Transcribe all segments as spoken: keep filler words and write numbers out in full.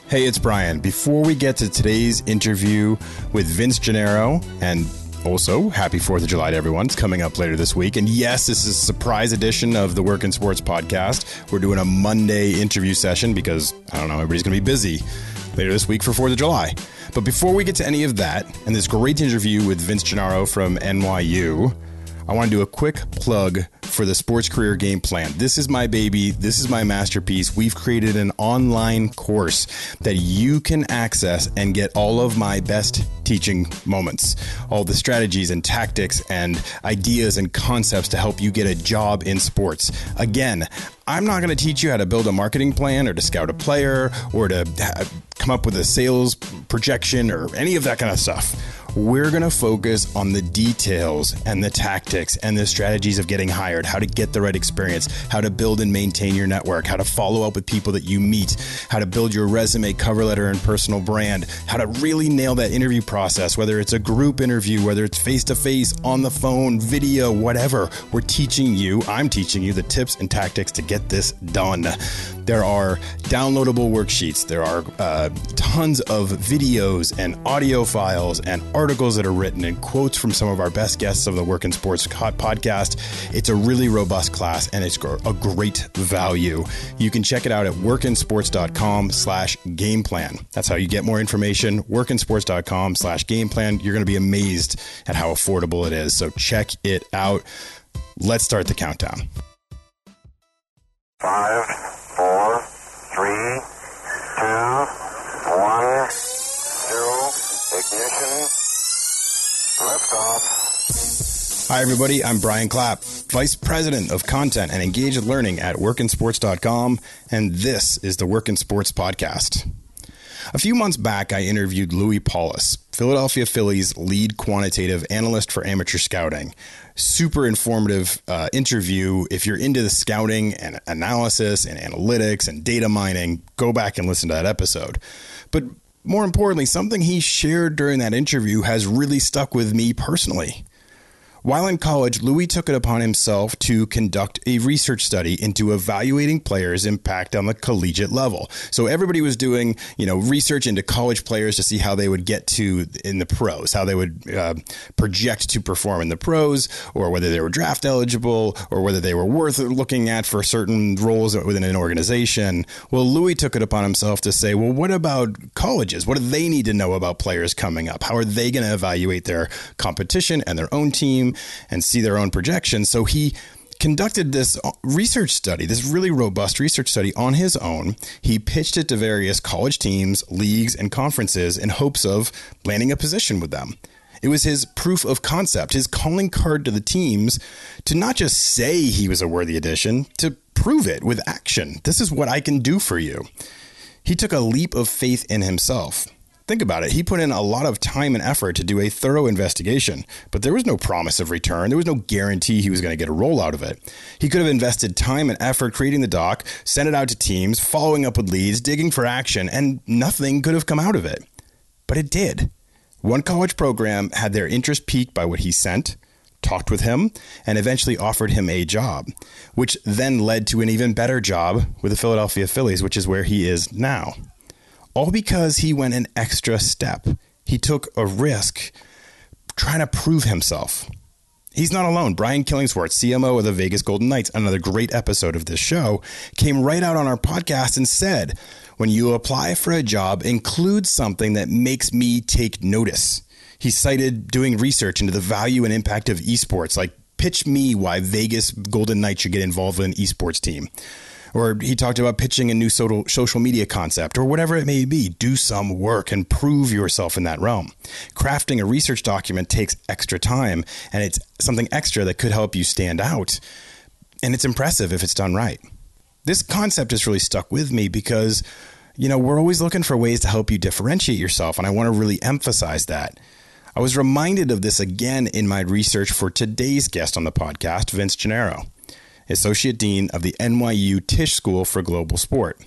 Hey, it's Brian. Before we get to today's interview with Vince Gennaro, and also happy fourth of July to everyone, it's coming up later this week. And yes, this is a surprise edition of the Work in Sports podcast. We're doing a Monday interview session because, I don't know, everybody's going to be busy later this week for fourth of July. But before we get to any of that, and this great interview with Vince Gennaro from N Y U, I want to do a quick plug for the Sports Career Game Plan. This is my baby. This is my masterpiece. We've created an online course that you can access and get all of my best teaching moments, all the strategies and tactics and ideas and concepts to help you get a job in sports. Again, I'm not going to teach you how to build a marketing plan or to scout a player or to come up with a sales projection or any of that kind of stuff. We're going to focus on the details and the tactics and the strategies of getting hired, how to get the right experience, how to build and maintain your network, how to follow up with people that you meet, how to build your resume, cover letter, and personal brand, how to really nail that interview process, whether it's a group interview, whether it's face-to-face, on the phone, video, whatever. We're teaching you, I'm teaching you the tips and tactics to get this done. There are downloadable worksheets. There are uh, tons of videos and audio files and articles that are written and quotes from some of our best guests of the Work in Sports podcast. It's a really robust class and it's a great value. You can check it out at workinsports.com slash game plan. That's how you get more information. workinsports.com slash game plan. You're going to be amazed at how affordable it is. So check it out. Let's start the countdown. Five, four, three, two, one, zero, ignition. Liftoff. Hi, everybody. I'm Brian Clapp, Vice President of Content and Engaged Learning at workin sports dot com, and this is the Work in Sports podcast. A few months back, I interviewed Louis Paulus, Philadelphia Phillies lead quantitative analyst for amateur scouting. Super informative uh, interview. If you're into the scouting and analysis and analytics and data mining, go back and listen to that episode. But more importantly, something he shared during that interview has really stuck with me personally. While in college, Louis took it upon himself to conduct a research study into evaluating players' impact on the collegiate level. So everybody was doing, you know, research into college players to see how they would get to in the pros, how they would uh, project to perform in the pros, or whether they were draft eligible, or whether they were worth looking at for certain roles within an organization. Well, Louis took it upon himself to say, well, what about colleges? What do they need to know about players coming up? How are they going to evaluate their competition and their own team and see their own projections? So he conducted this research study, this really robust research study on his own. He pitched it to various college teams, leagues, and conferences in hopes of landing a position with them. It was his proof of concept, his calling card to the teams to not just say he was a worthy addition, to prove it with action. This is what I can do for you. He took a leap of faith in himself. Think about it. He put in a lot of time and effort to do a thorough investigation, but there was no promise of return. There was no guarantee he was going to get a role out of it. He could have invested time and effort creating the doc, sent it out to teams, following up with leads, digging for action, and nothing could have come out of it. But it did. One college program had their interest piqued by what he sent, talked with him, and eventually offered him a job, which then led to an even better job with the Philadelphia Phillies, which is where he is now. All because he went an extra step. He took a risk trying to prove himself. He's not alone. Brian Killingsworth, C M O of the Vegas Golden Knights, another great episode of this show, came right out on our podcast and said, when you apply for a job, include something that makes me take notice. He cited doing research into the value and impact of esports, like pitch me why Vegas Golden Knights should get involved in an esports team. Or he talked about pitching a new social media concept or whatever it may be. Do some work and prove yourself in that realm. Crafting a research document takes extra time, and it's something extra that could help you stand out. And it's impressive if it's done right. This concept has really stuck with me because, you know, we're always looking for ways to help you differentiate yourself. And I want to really emphasize that. I was reminded of this again in my research for today's guest on the podcast, Vince Gennaro, Associate Dean of the N Y U Tisch School for Global Sport.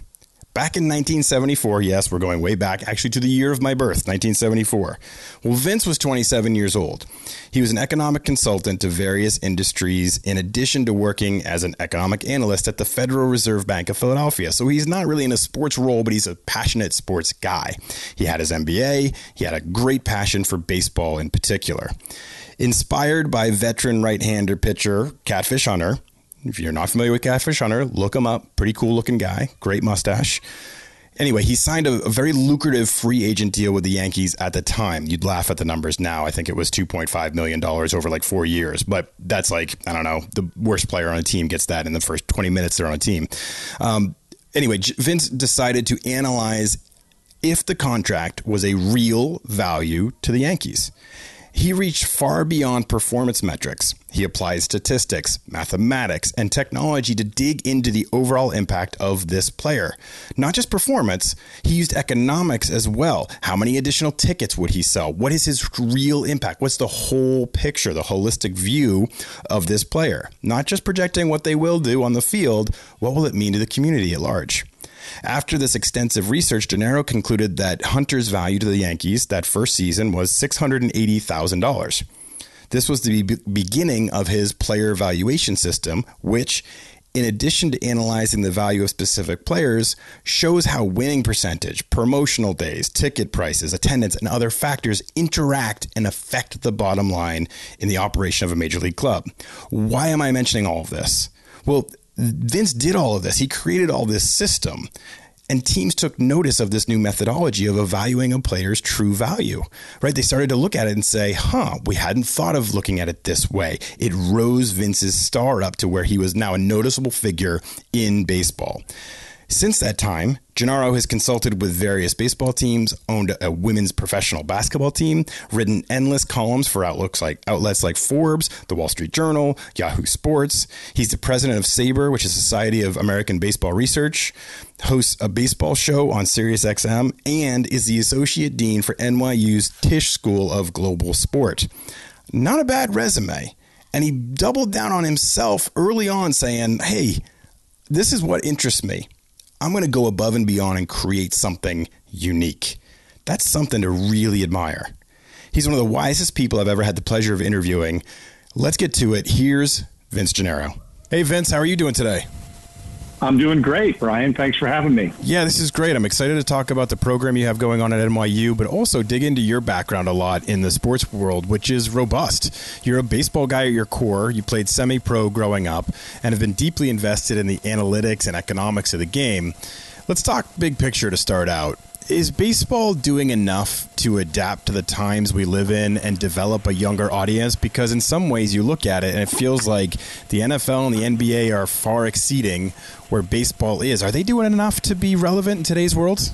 Back in nineteen seventy-four, yes, we're going way back, actually to the year of my birth, nineteen seventy-four. Well, Vince was twenty-seven years old. He was an economic consultant to various industries in addition to working as an economic analyst at the Federal Reserve Bank of Philadelphia. So he's not really in a sports role, but he's a passionate sports guy. He had his M B A. He had a great passion for baseball in particular. Inspired by veteran right-hander pitcher Catfish Hunter. If you're not familiar with Catfish Hunter, look him up. Pretty cool looking guy. Great mustache. Anyway, he signed a, a very lucrative free agent deal with the Yankees at the time. You'd laugh at the numbers now. I think it was two point five million dollars over like four years. But that's like, I don't know, the worst player on a team gets that in the first twenty minutes they're on a team. Um, anyway, Vince decided to analyze if the contract was a real value to the Yankees. He reached far beyond performance metrics. He applied statistics, mathematics, and technology to dig into the overall impact of this player. Not just performance, he used economics as well. How many additional tickets would he sell? What is his real impact? What's the whole picture, the holistic view of this player? Not just projecting what they will do on the field, what will it mean to the community at large? After this extensive research, Gennaro concluded that Hunter's value to the Yankees that first season was six hundred eighty thousand dollars. This was the be- beginning of his player valuation system, which, in addition to analyzing the value of specific players, shows how winning percentage, promotional days, ticket prices, attendance, and other factors interact and affect the bottom line in the operation of a major league club. Why am I mentioning all of this? Well, Vince did all of this. He created all this system, and teams took notice of this new methodology of evaluating a player's true value, right? They started to look at it and say, huh, we hadn't thought of looking at it this way. It rose Vince's star up to where he was now a noticeable figure in baseball. Since that time, Gennaro has consulted with various baseball teams, owned a women's professional basketball team, written endless columns for outlooks like outlets like Forbes, The Wall Street Journal, Yahoo Sports. He's the president of SABR, which is Society of American Baseball Research, hosts a baseball show on Sirius X M, and is the associate dean for N Y U's Tisch School of Global Sport. Not a bad resume. And he doubled down on himself early on, saying, hey, this is what interests me. I'm going to go above and beyond and create something unique. That's something to really admire. He's one of the wisest people I've ever had the pleasure of interviewing. Let's get to it. Here's Vince Gennaro. Hey, Vince, how are you doing today? I'm doing great, Brian. Thanks for having me. Yeah, this is great. I'm excited to talk about the program you have going on at N Y U, but also dig into your background a lot in the sports world, which is robust. You're a baseball guy at your core. You played semi-pro growing up and have been deeply invested in the analytics and economics of the game. Let's talk big picture to start out. Is baseball doing enough to adapt to the times we live in and develop a younger audience? Because in some ways you look at it and it feels like the N F L and the N B A are far exceeding where baseball is. Are they doing enough to be relevant in today's world?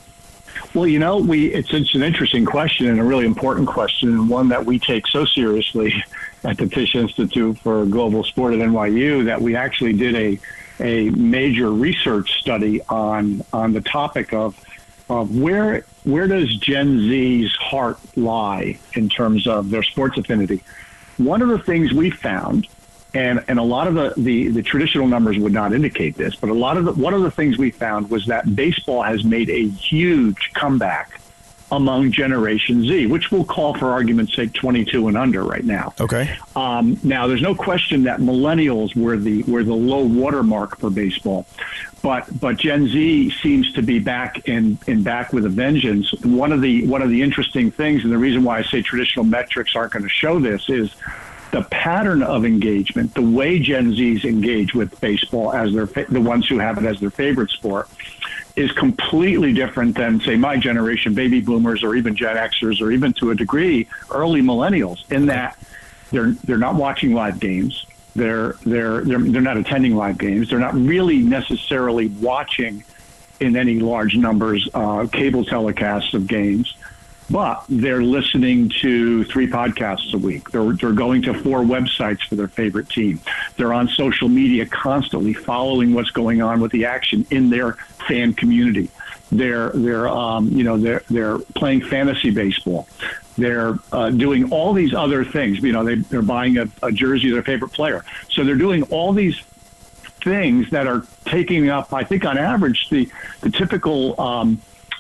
Well, you know, we it's, it's an interesting question and a really important question, and one that we take so seriously at the Tisch Institute for Global Sport at N Y U that we actually did a a major research study on on the topic of of where where does Gen Z's heart lie in terms of their sports affinity. One of the things we found, and, and a lot of the, the, the traditional numbers would not indicate this, but a lot of the, one of the things we found was that baseball has made a huge comeback among Generation Z, which we'll call, for argument's sake, twenty-two and under right now. Okay. Um, now, there's no question that millennials were the were the low watermark for baseball, but but Gen Z seems to be back in, in back with a vengeance. One of the one of the interesting things, and the reason why I say traditional metrics aren't going to show this, is the pattern of engagement, the way Gen Zs engage with baseball as their the ones who have it as their favorite sport, is completely different than, say, my generation, baby boomers, or even Gen Xers, or even to a degree, early millennials, in that they're they're not watching live games. They're they're they're they're not attending live games. They're not really necessarily watching in any large numbers uh, cable telecasts of games, but they're listening to three podcasts a week. They're they're going to four websites for their favorite team. They're on social media constantly, following what's going on with the action in their fan community. They're they're um, you know they're they're playing fantasy baseball. They're uh, doing all these other things. You know, they, they're buying a, a jersey of their favorite player. So they're doing all these things that are taking up, I think on average, the, the typical um,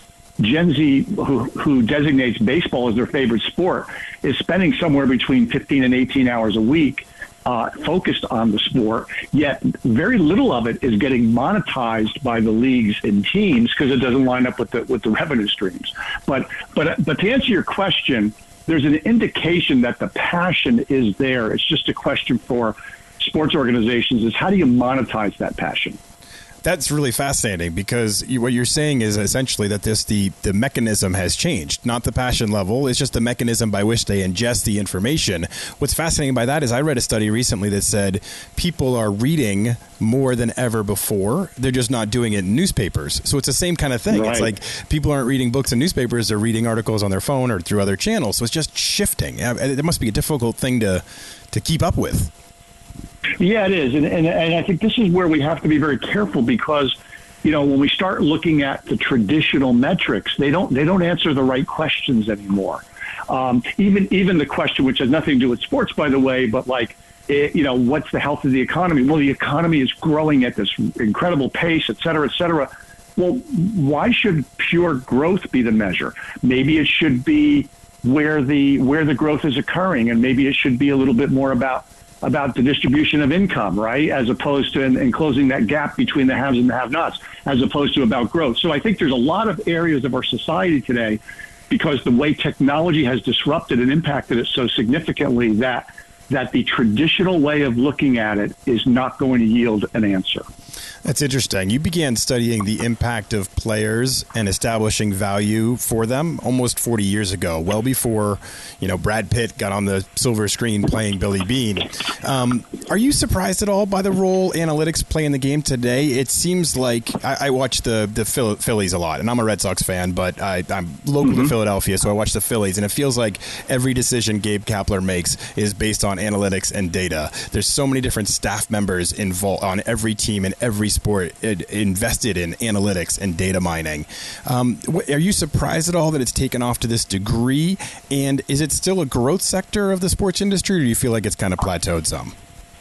Gen Z who, who designates baseball as their favorite sport is spending somewhere between fifteen and eighteen hours a week uh, focused on the sport, yet very little of it is getting monetized by the leagues and teams because it doesn't line up with the with the revenue streams. But but but to answer your question, there's an indication that the passion is there. It's just a question for sports organizations is how do you monetize that passion? That's really fascinating because you, what you're saying is essentially that this the, the mechanism has changed, not the passion level. It's just the mechanism by which they ingest the information. What's fascinating by that is I read a study recently that said people are reading more than ever before. They're just not doing it in newspapers. So it's the same kind of thing. Right. It's like people aren't reading books in newspapers. They're reading articles on their phone or through other channels. So it's just shifting. It must be a difficult thing to to keep up with. Yeah, it is. And, and and I think this is where we have to be very careful because, you know, when we start looking at the traditional metrics, they don't they don't answer the right questions anymore. Um, even even the question, which has nothing to do with sports, by the way, but like, it, you know, what's the health of the economy? Well, the economy is growing at this incredible pace, et cetera, et cetera. Well, why should pure growth be the measure? Maybe it should be where the where the growth is occurring, and maybe it should be a little bit more about about the distribution of income, right, as opposed to and, and closing that gap between the haves and the have-nots, as opposed to about growth. So I think there's a lot of areas of our society today, because the way technology has disrupted and impacted it so significantly, that that the traditional way of looking at it is not going to yield an answer. That's interesting. You began studying the impact of players and establishing value for them almost forty years ago, well before, you know, Brad Pitt got on the silver screen playing Billy Beane. Um, are you surprised at all by the role analytics play in the game today? It seems like I, I watch the the Phillies a lot, and I'm a Red Sox fan, but I, I'm local mm-hmm. to Philadelphia, so I watch the Phillies, and it feels like every decision Gabe Kapler makes is based on analytics and data. There's so many different staff members involved on every team and every sport invested in analytics and data mining. Um, are you surprised at all that it's taken off to this degree? And is it still a growth sector of the sports industry, or do you feel like it's kind of plateaued some?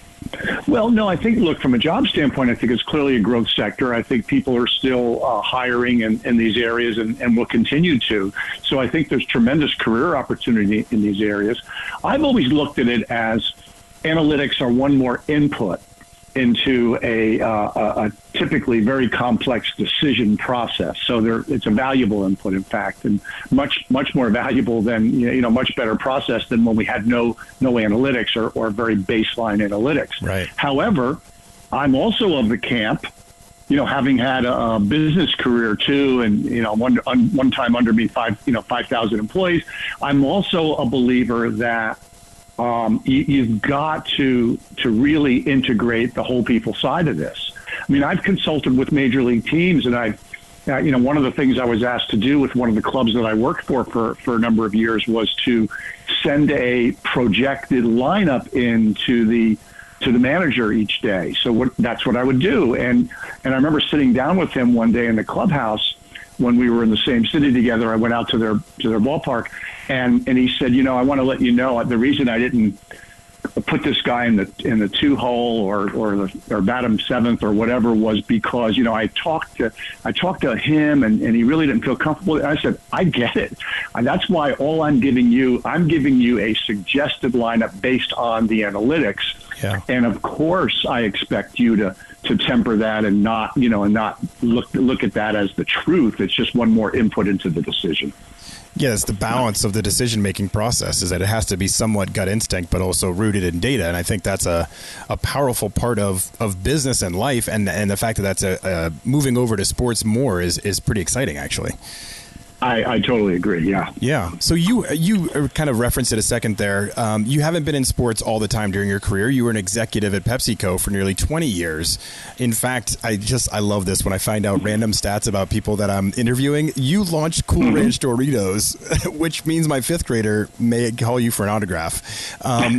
Well, no, I think, look, from a job standpoint, I think it's clearly a growth sector. I think people are still uh, hiring in, in these areas and, and will continue to. So I think there's tremendous career opportunity in these areas. I've always looked at it as analytics are one more input into a, uh, a, a typically very complex decision process. So there, it's a valuable input, in fact, and much, much more valuable than, you know, much better process than when we had no, no analytics or, or very baseline analytics. Right. However, I'm also of the camp, you know, having had a, a business career too, and, you know, one, un, one time under me, five, you know, five thousand employees. I'm also a believer that Um, you, you've got to to really integrate the whole people side of this. I mean, I've consulted with major league teams, and I've, uh, you know, one of the things I was asked to do with one of the clubs that I worked for for, for a number of years was to send a projected lineup into the to the manager each day. So what, that's what I would do. And and I remember sitting down with him one day in the clubhouse when we were in the same city together. I went out to their to their ballpark. And and he said, you know, I want to let you know the reason I didn't put this guy in the in the two hole or or the, or bat him seventh or whatever was because, you know, I talked to I talked to him and, and he really didn't feel comfortable. And I said, I get it. And that's why all I'm giving you, I'm giving you a suggested lineup based on the analytics. Yeah. And of course, I expect you to to temper that and not, you know, and not look look at that as the truth. It's just one more input into the decision. Yeah, it's the balance of the decision-making process is that it has to be somewhat gut instinct, but also rooted in data. And I think that's a, a powerful part of, of business and life. And and the fact that that's a, a moving over to sports more is, is pretty exciting, actually. I, I totally agree. Yeah. Yeah. So you you kind of referenced it a second there. Um, you haven't been in sports all the time during your career. You were an executive at PepsiCo for nearly twenty years. In fact, I just I love this when I find out random stats about people that I'm interviewing. You launched Cool mm-hmm. Ranch Doritos, which means my fifth grader may call you for an autograph. Um,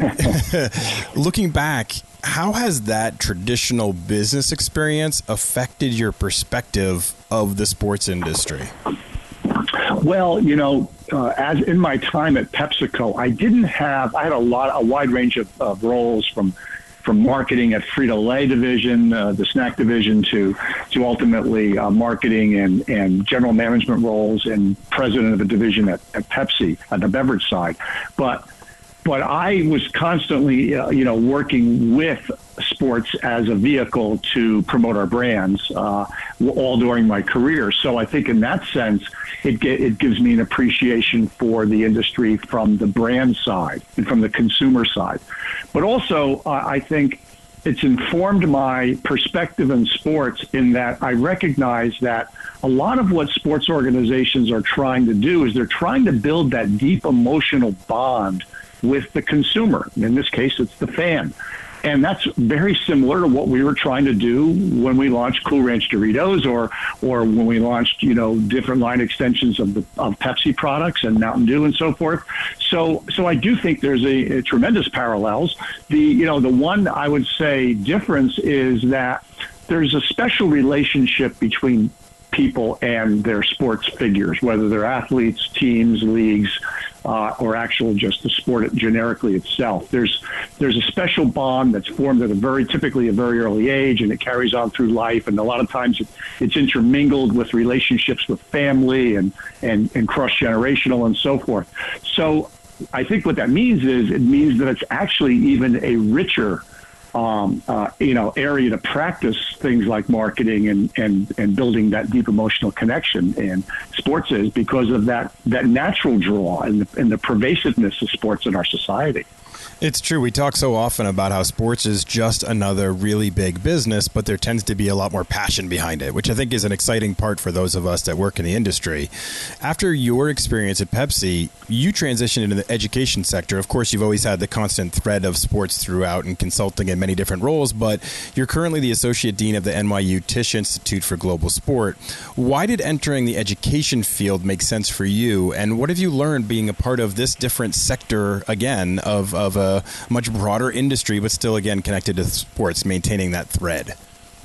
looking back, how has that traditional business experience affected your perspective of the sports industry? Well, you know, uh, as in my time at PepsiCo, I didn't have, I had a lot, a wide range of, of roles from, from marketing at Frito-Lay division, uh, the snack division, to to ultimately uh, marketing and, and general management roles and president of a division at, at Pepsi on the beverage side. But but I was constantly, uh, you know, working with sports as a vehicle to promote our brands uh, all during my career. So I think in that sense, it, it gives me an appreciation for the industry from the brand side and from the consumer side. But also, uh, I think it's informed my perspective in sports in that I recognize that a lot of what sports organizations are trying to do is they're trying to build that deep emotional bond with the consumer. In this case, it's the fan. And that's very similar to what we were trying to do when we launched Cool Ranch Doritos, or or when we launched, you know, different line extensions of the of Pepsi products and Mountain Dew and so forth. So so I do think there's a, a tremendous parallels. The you know the one I would say difference is that there's a special relationship between people and their sports figures, whether they're athletes, teams, leagues, uh, or actual just the sport generically itself. There's there's a special bond that's formed at a very typically a very early age, and it carries on through life. And a lot of times it, it's intermingled with relationships with family and, and, and cross-generational and so forth. So I think what that means is it means that it's actually even a richer Um, uh, you know, area to practice things like marketing and, and, and building that deep emotional connection. And sports is because of that, that natural draw and the, and the pervasiveness of sports in our society. It's true. We talk so often about how sports is just another really big business, but there tends to be a lot more passion behind it, which I think is an exciting part for those of us that work in the industry. After your experience at Pepsi, you transitioned into the education sector. Of course, you've always had the constant thread of sports throughout and consulting in many different roles, but you're currently the Associate Dean of the N Y U Tisch Institute for Global Sport. Why did entering the education field make sense for you, and what have you learned being a part of this different sector, again, of, of a much broader industry, but still, again, connected to sports, maintaining that thread?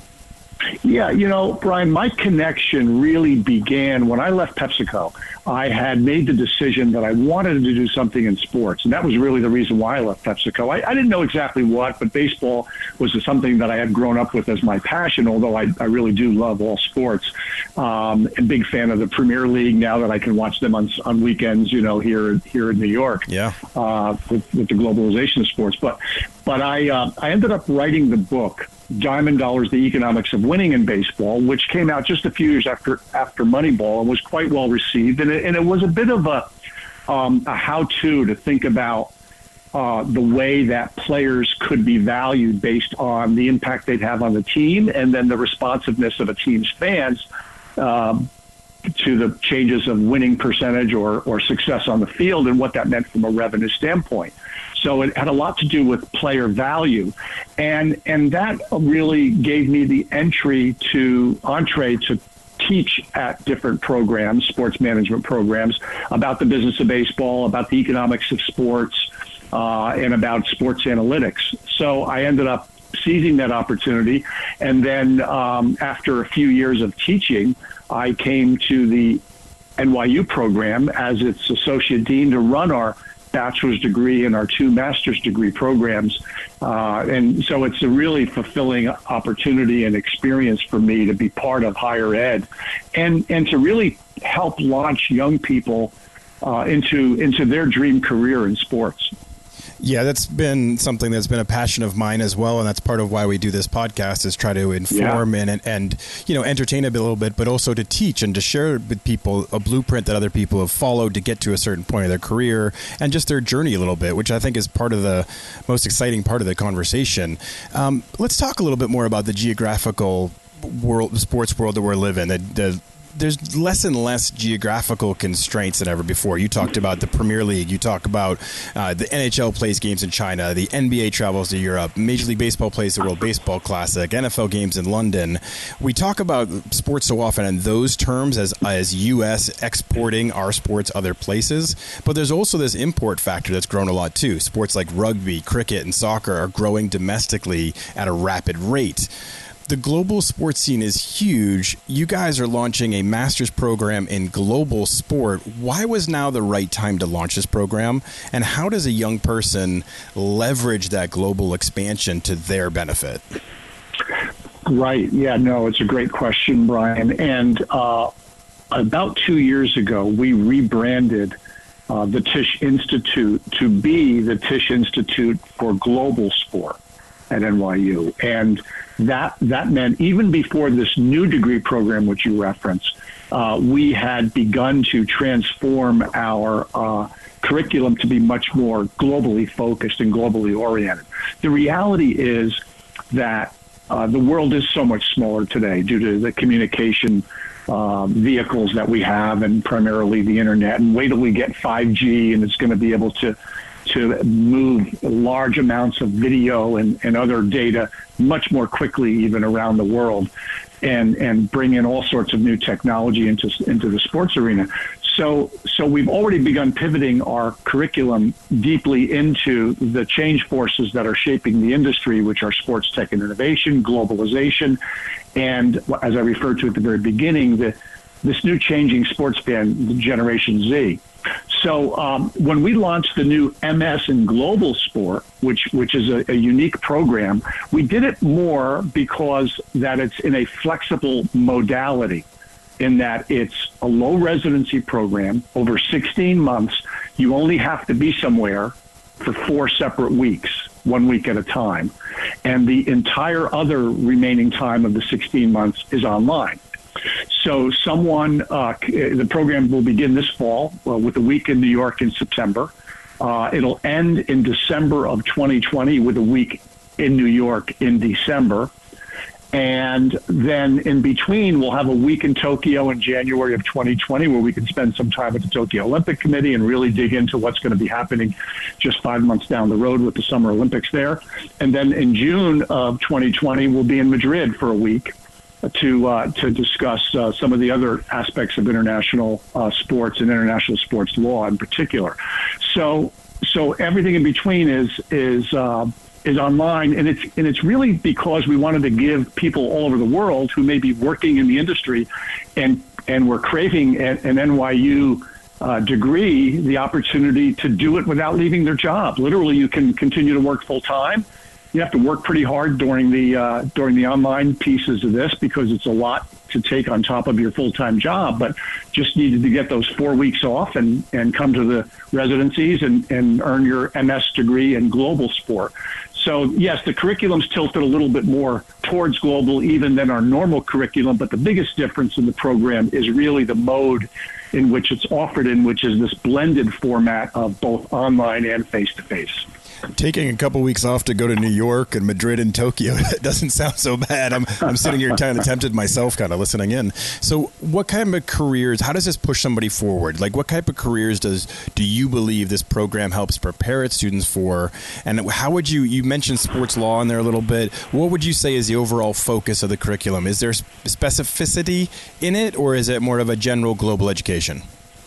Yeah, you know, Brian, my connection really began when I left PepsiCo. I had made the decision that I wanted to do something in sports, and that was really the reason why I left PepsiCo. I, I didn't know exactly what, but baseball was something that I had grown up with as my passion, although I, I really do love all sports. Um, and big fan of the Premier League now that I can watch them on on weekends, you know, here here in New York. Yeah. Uh, with, with the globalization of sports. But but I uh, I ended up writing the book, Diamond Dollars, The Economics of Winning in Baseball, which came out just a few years after after Moneyball and was quite well received. And it, and it was a bit of a, um, a how-to to think about uh, the way that players could be valued based on the impact they'd have on the team and then the responsiveness of a team's fans um, to the changes of winning percentage or, or success on the field and what that meant from a revenue standpoint. So it had a lot to do with player value. And and that really gave me the entry to entree to teach at different programs, sports management programs, about the business of baseball, about the economics of sports, uh, and about sports analytics. So I ended up seizing that opportunity. And then um, after a few years of teaching, I came to the N Y U program as its associate dean to run our bachelor's degree and our two master's degree programs. Uh, and so it's a really fulfilling opportunity and experience for me to be part of higher ed and, and to really help launch young people uh, into, into their dream career in sports. Yeah, that's been something that's been a passion of mine as well, and that's part of why we do this podcast, is try to inform yeah. and, and and you know entertain a little bit, but also to teach and to share with people a blueprint that other people have followed to get to a certain point of their career and just their journey a little bit, which I think is part of the most exciting part of the conversation. Um, let's talk a little bit more about the geographical world, the sports world that we're living. The, the There's less and less geographical constraints than ever before. You talked about the Premier League. You talk about uh, the N H L plays games in China. The N B A travels to Europe. Major League Baseball plays the World Baseball Classic. N F L games in London. We talk about sports so often in those terms as as U S exporting our sports other places. But there's also this import factor that's grown a lot too. Sports like rugby, cricket, and soccer are growing domestically at a rapid rate. the global sports scene is huge. You guys are launching a master's program in global sport. Why was now the right time to launch this program? And how does a young person leverage that global expansion to their benefit? Right. Yeah, no, it's a great question, Brian. And uh, about two years ago, we rebranded uh, the Tisch Institute to be the Tisch Institute for Global Sport at N Y U. And that that meant even before this new degree program, which you referenced, uh, we had begun to transform our uh, curriculum to be much more globally focused and globally oriented. The reality is that uh, the world is so much smaller today due to the communication uh, vehicles that we have, and primarily the internet. And wait till we get five G, and it's going to be able to to move large amounts of video and, and other data much more quickly even around the world, and and bring in all sorts of new technology into into the sports arena. So so we've already begun pivoting our curriculum deeply into the change forces that are shaping the industry, which are sports tech and innovation, globalization, and as I referred to at the very beginning, the this new changing sports fan, the Generation Z. So um, when we launched the new M S in Global Sport, which which is a, a unique program, we did it more because that it's in a flexible modality, in that it's a low residency program over sixteen months. You only have to be somewhere for four separate weeks, one week at a time. And the entire other remaining time of the sixteen months is online. So someone, uh, the program will begin this fall uh, with a week in New York in September. Uh, it'll end in December of twenty twenty with a week in New York in December. And then in between, we'll have a week in Tokyo in January of twenty twenty, where we can spend some time with the Tokyo Olympic Committee and really dig into what's going to be happening just five months down the road with the Summer Olympics there. And then in June of twenty twenty, we'll be in Madrid for a week to uh, to discuss uh, some of the other aspects of international uh, sports and international sports law in particular. So so everything in between is is uh, is online, and it's and it's really because we wanted to give people all over the world who may be working in the industry and and were craving an, an N Y U uh, degree the opportunity to do it without leaving their job. Literally, you can continue to work full time. You have to work pretty hard during the uh, during the online pieces of this because it's a lot to take on top of your full-time job, but just needed to get those four weeks off and, and come to the residencies and, and earn your M S degree in global sport. So, yes, the curriculum's tilted a little bit more towards global even than our normal curriculum, but the biggest difference in the program is really the mode in which it's offered in, which is this blended format of both online and face-to-face. Taking a couple weeks off to go to New York and Madrid and Tokyo, that doesn't sound so bad. I'm I'm sitting here kind of tempted myself, kind of listening in. So what kind of careers, how does this push somebody forward? Like what type of careers does do you believe this program helps prepare its students for? And how would you, you mentioned sports law in there a little bit. What would you say is the overall focus of the curriculum? Is there specificity in it, or is it more of a general global education?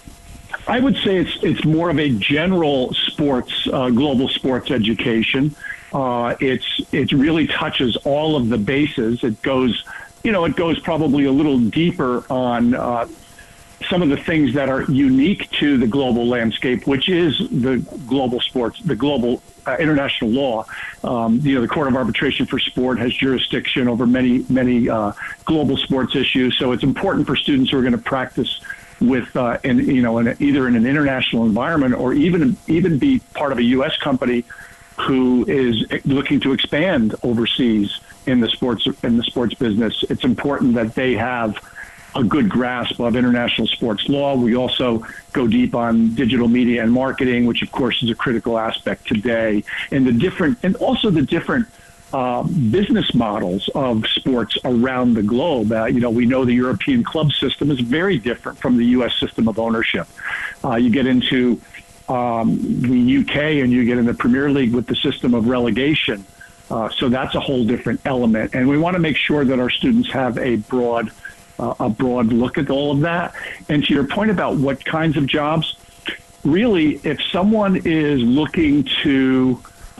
I would say it's it's more of a general sports, uh, global sports education. Uh, it's it really touches all of the bases. It goes, you know, it goes probably a little deeper on uh, some of the things that are unique to the global landscape, which is the global sports, the global uh, international law. Um, you know, the Court of Arbitration for Sport has jurisdiction over many many uh, global sports issues. So it's important for students who are going to practice with, uh, in, you know, in a, either in an international environment or even even be part of a U S company who is looking to expand overseas in the sports in the sports business. It's important that they have a good grasp of international sports law. We also go deep on digital media and marketing, which of course is a critical aspect today, and the different and also the different Uh, business models of sports around the globe. Uh, you know, we know the European club system is very different from the U S system of ownership. Uh, you get into um, the U K and you get in the Premier League with the system of relegation. Uh, so that's a whole different element. And we want to make sure that our students have a broad, uh, a broad look at all of that. And to your point about what kinds of jobs, really, if someone is looking to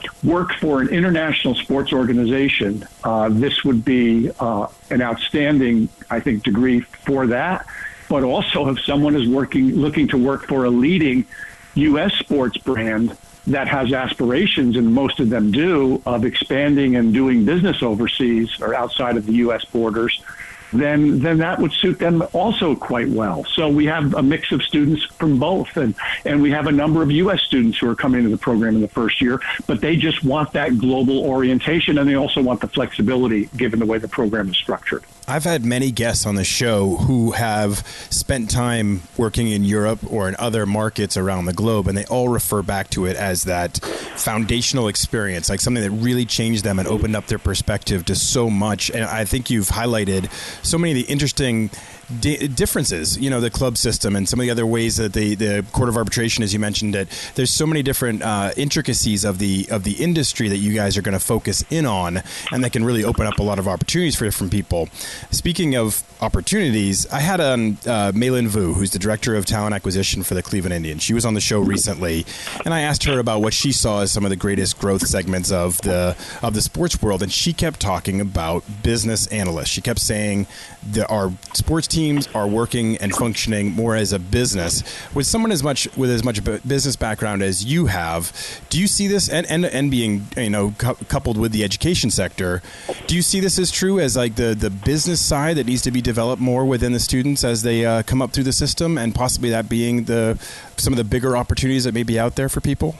work for an international sports organization, uh, this would be uh, an outstanding, I think, degree for that. But also, if someone is working, looking to work for a leading U S sports brand that has aspirations, and most of them do, of expanding and doing business overseas or outside of the U S borders, then then that would suit them also quite well. So we have a mix of students from both, and, and we have a number of U S students who are coming into the program in the first year, but they just want that global orientation, and they also want the flexibility given the way the program is structured. I've had many guests on the show who have spent time working in Europe or in other markets around the globe, and they all refer back to it as that foundational experience, like something that really changed them and opened up their perspective to so much. And I think you've highlighted so many of the interesting di- differences, you know, the club system and some of the other ways that the, the Court of Arbitration, as you mentioned it, there's so many different uh, intricacies of the of the industry that you guys are going to focus in on, and that can really open up a lot of opportunities for different people. Speaking of opportunities, I had on uh, Mei-Lin Vu, who's the Director of Talent Acquisition for the Cleveland Indians. She was on the show recently, and I asked her about what she saw as some of the greatest growth segments of the of the sports world, and she kept talking about business analysts. She kept saying that our sports teams are working and functioning more as a business. With someone as much with as much business background as you have, do you see this, and and, and being you know cu- coupled with the education sector, do you see this as true as like the the business side that needs to be developed more within the students as they uh, come up through the system, and possibly that being the some of the bigger opportunities that may be out there for people?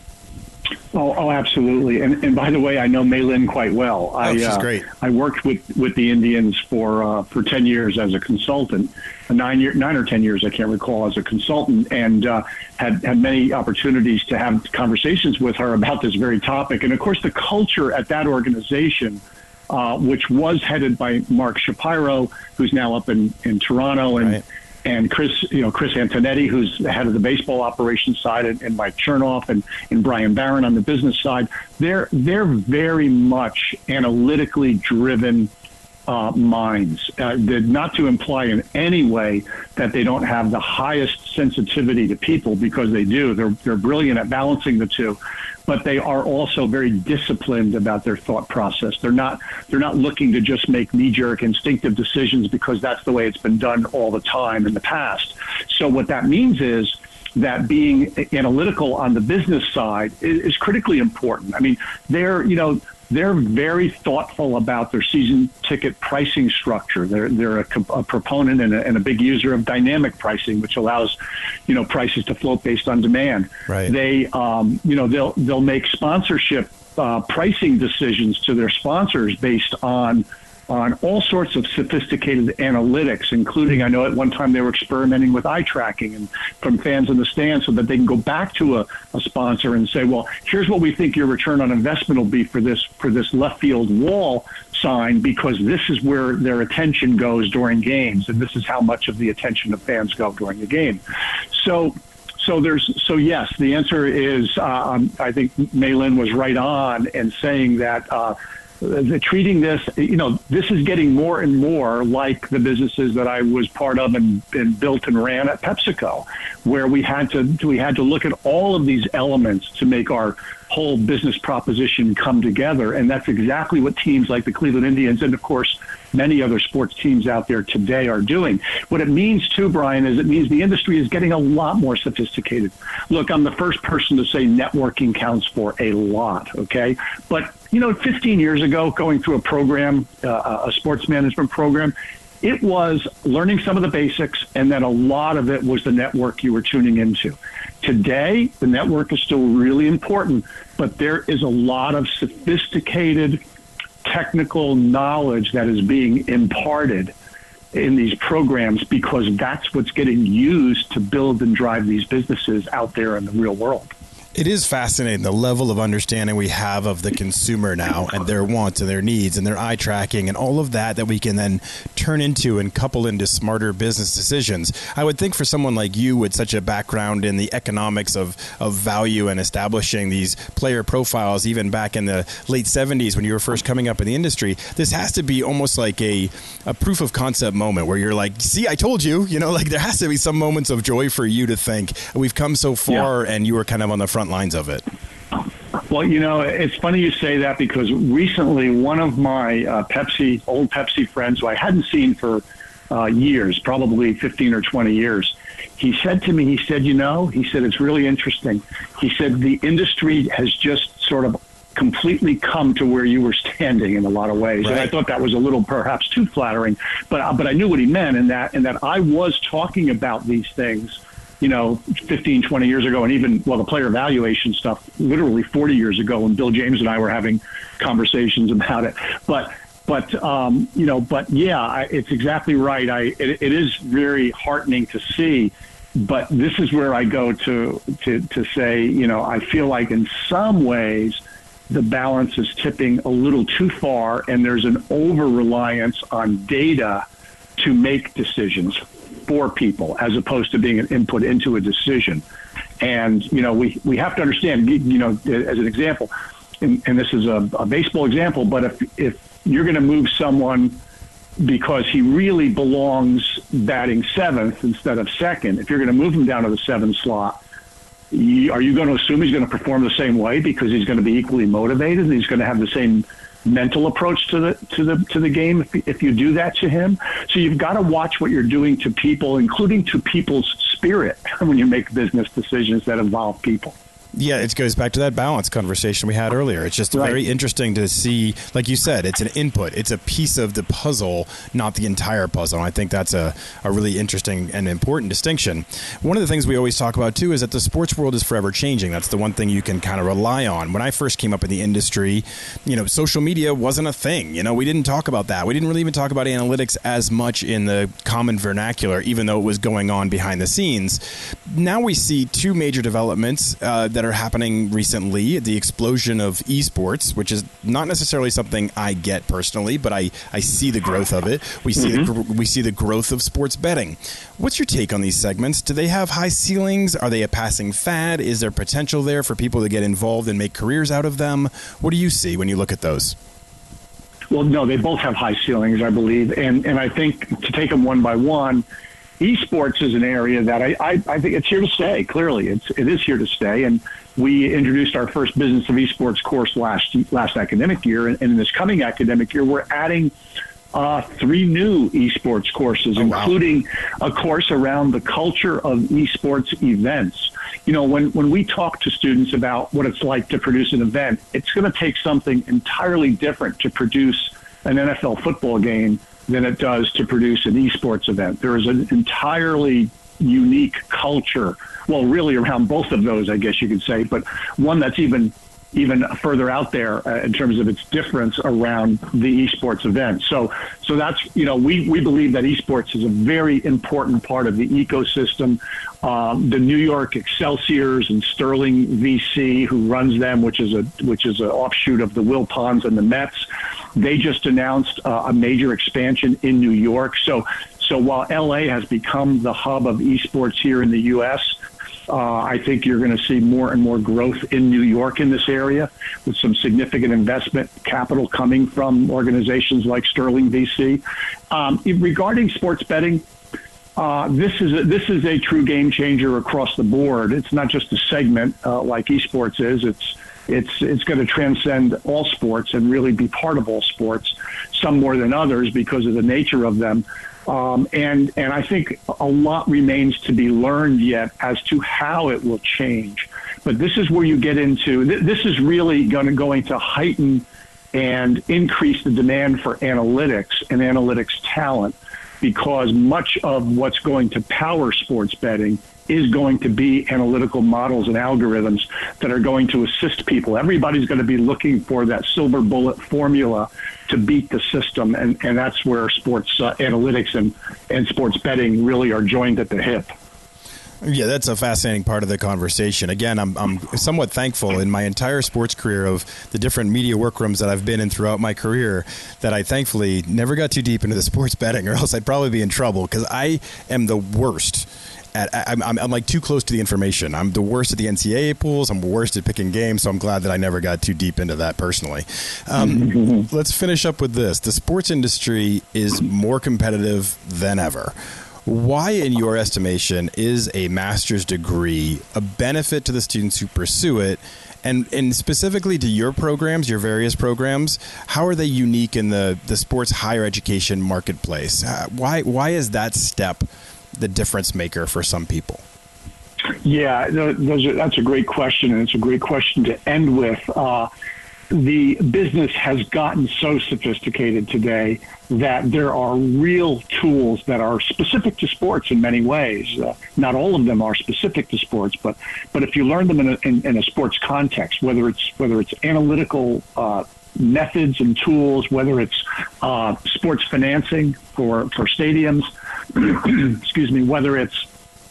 Oh, oh, absolutely. And, and by the way, I know Mei-Lin quite well. Oh, I, she's uh, great. I worked with, with the Indians for uh, for ten years as a consultant, nine year, nine or ten years, I can't recall, as a consultant, and uh, had had many opportunities to have conversations with her about this very topic. And of course, the culture at that organization, uh, which was headed by Mark Shapiro, who's now up in, in Toronto, and. Right. And Chris, you know, Chris Antonetti, who's the head of the baseball operations side, and, and Mike Chernoff, and, and Brian Barron on the business side, they're they're very much analytically driven uh, minds. Uh, not to imply in any way that they don't have the highest sensitivity to people, because they do. They're they're brilliant at balancing the two. But they are also very disciplined about their thought process. They're not they're not looking to just make knee-jerk instinctive decisions because that's the way it's been done all the time in the past. So what that means is that being analytical on the business side is, is critically important. I mean, they're, you know, they're very thoughtful about their season ticket pricing structure. They're they're a, a proponent and a, and a big user of dynamic pricing, which allows, you know, prices to float based on demand. Right. They, um, you know, they'll they'll make sponsorship uh, pricing decisions to their sponsors based on on all sorts of sophisticated analytics, including, I know at one time they were experimenting with eye tracking and from fans in the stands so that they can go back to a, a sponsor and say, well, here's what we think your return on investment will be for this for this left field wall sign, because this is where their attention goes during games, and this is how much of the attention of fans go during the game. So So there's so yes, the answer is um, I think Mei-Lin was right on in saying that uh, the, treating this, you know, this is getting more and more like the businesses that I was part of and, and built and ran at PepsiCo, where we had to we had to look at all of these elements to make our whole business proposition come together. And that's exactly what teams like the Cleveland Indians and, of course, many other sports teams out there today are doing. What it means, too, Brian, is it means the industry is getting a lot more sophisticated. Look, I'm the first person to say networking counts for a lot, okay? But, you know, fifteen years ago, going through a program, uh, a sports management program, it was learning some of the basics, and then a lot of it was the network you were tuning into. Today, the network is still really important, but there is a lot of sophisticated technical knowledge that is being imparted in these programs, because that's what's getting used to build and drive these businesses out there in the real world. It is fascinating, the level of understanding we have of the consumer now and their wants and their needs and their eye tracking and all of that that we can then turn into and couple into smarter business decisions. I would think for someone like you with such a background in the economics of, of value and establishing these player profiles, even back in the late seventies when you were first coming up in the industry, this has to be almost like a, a proof of concept moment where you're like, see, I told you, you know, like there has to be some moments of joy for you to think we've come so far, yeah. And you were kind of on the front lines of it. Well, you know, it's funny you say that because recently one of my uh, Pepsi, old Pepsi friends who I hadn't seen for uh, years, probably fifteen or twenty years, he said to me, he said, you know, he said, it's really interesting. He said, the industry has just sort of completely come to where you were standing in a lot of ways. Right. And I thought that was a little perhaps too flattering, but, but I knew what he meant in that, and that I was talking about these things, you know, fifteen, twenty years ago, and even, well, the player evaluation stuff, literally forty years ago when Bill James and I were having conversations about it. But, but um, you know, but yeah, I, it's exactly right. I, it, it is very heartening to see, but this is where I go to, to, to say, you know, I feel like in some ways the balance is tipping a little too far, and there's an over-reliance on data to make decisions for people as opposed to being an input into a decision. And, you know, we, we have to understand, you know, as an example, and, and this is a, a baseball example, but if, if you're going to move someone because he really belongs batting seventh instead of second, if you're going to move him down to the seventh slot, you, are you going to assume he's going to perform the same way because he's going to be equally motivated and he's going to have the same mental approach to the to the to the game if, if you do that to him? So you've got to watch what you're doing to people, including to people's spirit, when you make business decisions that involve people. Yeah, it goes back to that balance conversation we had earlier. It's just right. very interesting to see, like you said, it's an input. It's a piece of the puzzle, not the entire puzzle. And I think that's a, a really interesting and important distinction. One of the things we always talk about, too, is that the sports world is forever changing. That's the one thing you can kind of rely on. When I first came up in the industry, you know, social media wasn't a thing. You know, we didn't talk about that. We didn't really even talk about analytics as much in the common vernacular, even though it was going on behind the scenes. Now we see two major developments uh, that are happening recently, the explosion of esports, which is not necessarily something I get personally, but I, I see the growth of it. We see mm-hmm. the, we see the growth of sports betting. What's your take on these segments? Do they have high ceilings? Are they a passing fad? Is there potential there for people to get involved and make careers out of them? What do you see when you look at those? Well, no, they both have high ceilings, I believe. And, and I think to take them one by one, esports is an area that I, I, I think it's here to stay. Clearly, it's it is here to stay, and we introduced our first Business of Esports course last last academic year, and, and in this coming academic year, we're adding uh, three new esports courses, oh, including wow. a course around the culture of esports events. You know, when when we talk to students about what it's like to produce an event, it's going to take something entirely different to produce an N F L football game than it does to produce an esports event. There is an entirely unique culture, well, really around both of those, I guess you could say, but one that's even even further out there uh, in terms of its difference around the esports event. So, so that's, you know, we, we believe that esports is a very important part of the ecosystem. Um, the New York Excelsiors and Sterling V C, who runs them, which is a which is an offshoot of the Wilpons and the Mets, they just announced uh, a major expansion in New York. So, so while L A has become the hub of esports here in the U S, Uh, I think you're going to see more and more growth in New York in this area, with some significant investment capital coming from organizations like Sterling V C. Um, regarding sports betting, uh, this is a, this is a true game changer across the board. It's not just a segment uh, like esports is. It's it's it's going to transcend all sports and really be part of all sports, some more than others because of the nature of them. Um, and, and I think a lot remains to be learned yet as to how it will change. But this is where you get into, th- this is really going to, going to heighten and increase the demand for analytics and analytics talent, because much of what's going to power sports betting is going to be analytical models and algorithms that are going to assist people. Everybody's going to be looking for that silver bullet formula to beat the system, and, and that's where sports uh, analytics and, and sports betting really are joined at the hip. Yeah, that's a fascinating part of the conversation. Again, I'm I'm somewhat thankful in my entire sports career of the different media workrooms that I've been in throughout my career that I thankfully never got too deep into the sports betting, or else I'd probably be in trouble, because I am the worst. At, I'm, I'm, I'm like too close to the information. I'm the worst at the N C double A pools. I'm the worst at picking games, so I'm glad that I never got too deep into that personally. Um, let's finish up with this. The sports industry is more competitive than ever. Why, in your estimation, is a master's degree a benefit to the students who pursue it? And and specifically to your programs, your various programs, how are they unique in the, the sports higher education marketplace? Uh, why why is that step the difference maker for some people? Yeah, those are, that's a great question, and it's a great question to end with. Uh, the business has gotten so sophisticated today that there are real tools that are specific to sports in many ways. Uh, not all of them are specific to sports, but but if you learn them in a, in, in a sports context, whether it's whether it's analytical uh, methods and tools, whether it's uh, sports financing for for stadiums, excuse me, whether it's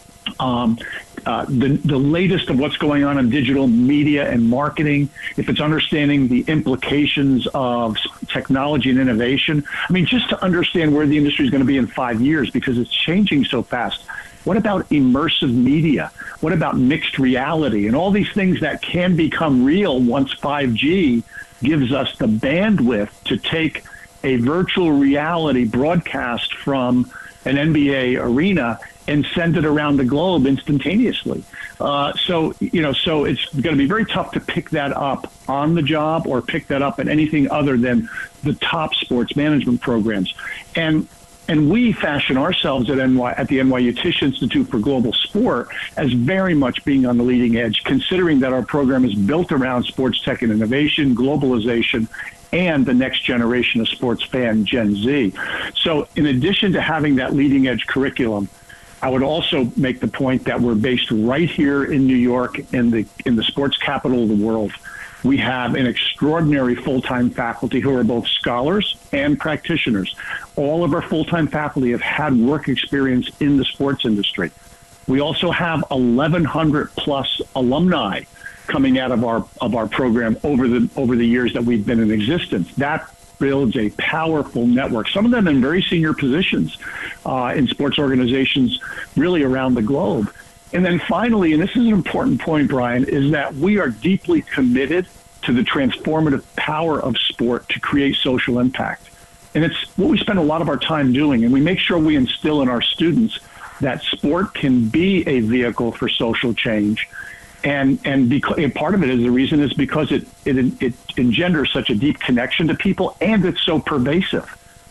um, uh, the the latest of what's going on in digital media and marketing, if it's understanding the implications of technology and innovation. I mean, just to understand where the industry is going to be in five years because it's changing so fast. What about immersive media? What about mixed reality? And all these things that can become real once five G gives us the bandwidth to take a virtual reality broadcast from an N B A arena and send it around the globe instantaneously. Uh, so, you know, so it's going to be very tough to pick that up on the job or pick that up at anything other than the top sports management programs. And and we fashion ourselves at N Y at the N Y U Tisch Institute for Global Sport as very much being on the leading edge, considering that our program is built around sports tech and innovation, globalization, and the next generation of sports fan, Gen Z. So in addition to having that leading edge curriculum, I would also make the point that we're based right here in New York, in the in the sports capital of the world. We have an extraordinary full-time faculty who are both scholars and practitioners. All of our full-time faculty have had work experience in the sports industry. We also have eleven hundred plus alumni coming out of our of our program over the over the years that we've been in existence. That builds a powerful network, some of them in very senior positions uh, in sports organizations really around the globe. And then finally, and this is an important point, Brian, is that we are deeply committed to the transformative power of sport to create social impact. And it's what we spend a lot of our time doing, and we make sure we instill in our students that sport can be a vehicle for social change. And and, because, and part of it is the reason is because it, it it engenders such a deep connection to people, and it's so pervasive.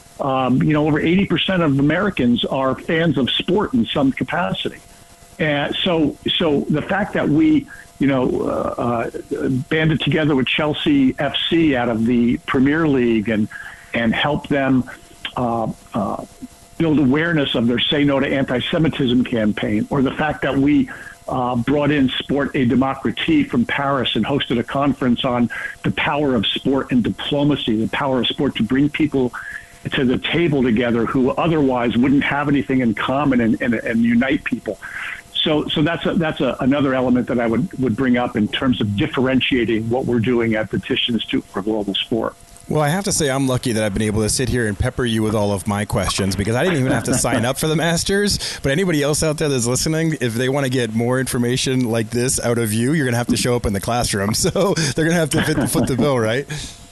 Um, you know, over eighty percent of Americans are fans of sport in some capacity. And so so the fact that we, you know, uh, uh, banded together with Chelsea F C out of the Premier League and and help them uh, uh, build awareness of their Say No to Anti-Semitism campaign, or the fact that we Uh, brought in Sport et Démocratie from Paris and hosted a conference on the power of sport and diplomacy, the power of sport to bring people to the table together who otherwise wouldn't have anything in common and, and, and unite people. So, so that's a, that's a, another element that I would, would bring up in terms of differentiating what we're doing at the Tisch Institute for Global Sport. Well, I have to say I'm lucky that I've been able to sit here and pepper you with all of my questions because I didn't even have to sign up for the Masters. But anybody else out there that's listening, if they want to get more information like this out of you, you're going to have to show up in the classroom. So they're going to have to fit the, foot the bill, right?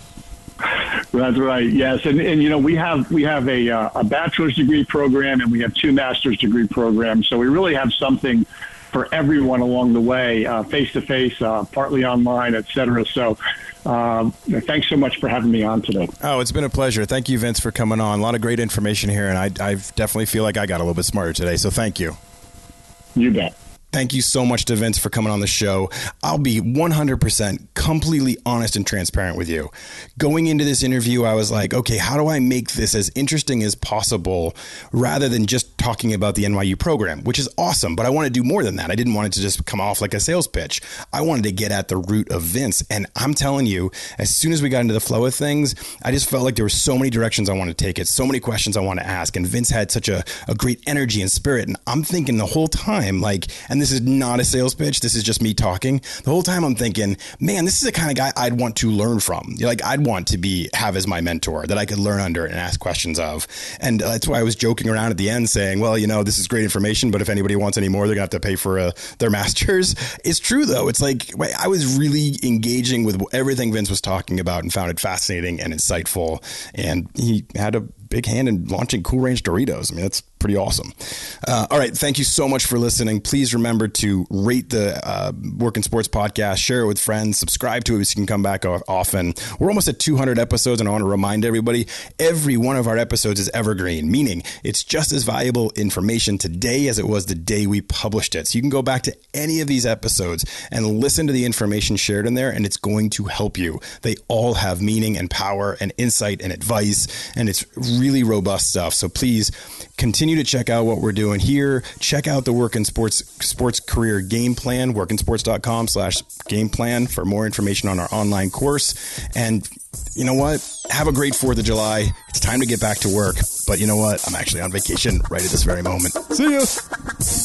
That's right. Yes, and and you know we have we have a uh, a bachelor's degree program and we have two master's degree programs. So we really have something for everyone along the way, uh, face-to-face, uh, partly online, et cetera. So um, thanks so much for having me on today. Oh, it's been a pleasure. Thank you, Vince, for coming on. A lot of great information here, and I, I definitely feel like I got a little bit smarter today, so thank you. You bet. Thank you so much to Vince for coming on the show. I'll be one hundred percent completely honest and transparent with you. Going into this interview, I was like, okay, how do I make this as interesting as possible rather than just talking about the N Y U program, which is awesome, but I want to do more than that. I didn't want it to just come off like a sales pitch. I wanted to get at the root of Vince. And I'm telling you, as soon as we got into the flow of things, I just felt like there were so many directions I wanted to take it, so many questions I want to ask. And Vince had such a, a great energy and spirit. And I'm thinking the whole time, like, and this is not a sales pitch. This is just me talking. The whole time I'm thinking, man, this is the kind of guy I'd want to learn from. Like I'd want to be, have as my mentor that I could learn under and ask questions of. And that's why I was joking around at the end saying, well, you know, this is great information, but if anybody wants any more, they're gonna have to pay for uh, their masters. It's true though. It's like, I was really engaging with everything Vince was talking about and found it fascinating and insightful. And he had a big hand in launching Cool Ranch Doritos. I mean, that's pretty awesome. Uh, all right. Thank you so much for listening. Please remember to rate the uh, Work in Sports podcast, share it with friends, subscribe to it so you can come back often. We're almost at two hundred episodes, and I want to remind everybody, every one of our episodes is evergreen, meaning it's just as valuable information today as it was the day we published it. So you can go back to any of these episodes and listen to the information shared in there, and it's going to help you. They all have meaning and power and insight and advice, and it's really robust stuff. So please continue to check out what we're doing here. Check out the Work in Sports Sports Career Game Plan, workinsports.com slash game plan for more information on our online course. And you know what? Have a great fourth of July. It's time to get back to work. But you know what? I'm actually on vacation right at this very moment. See ya.